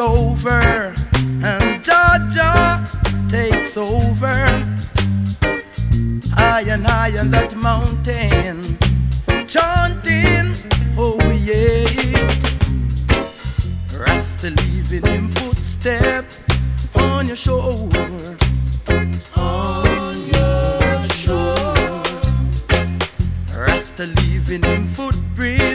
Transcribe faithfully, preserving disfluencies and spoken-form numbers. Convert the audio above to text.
over and Jah takes over. High and high on that mountain, chanting, oh yeah. Rasta leaving him footstep on your shore, on your shore. Rasta leaving him footprint